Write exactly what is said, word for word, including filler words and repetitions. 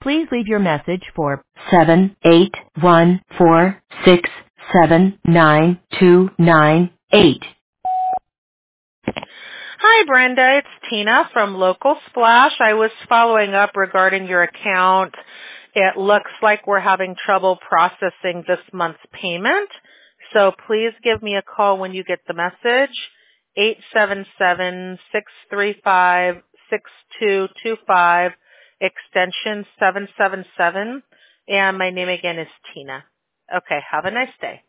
Please leave your message for seven eight one four six seven nine two nine eight. Hi, Brenda. It's Tina from Local Splash. I was following up regarding your account. It looks like we're having trouble processing this month's payment. So please give me a call when you get the message, eight seven seven, six three five, six two two five, extension seven seven seven. And my name again is Tina. Okay, have a nice day.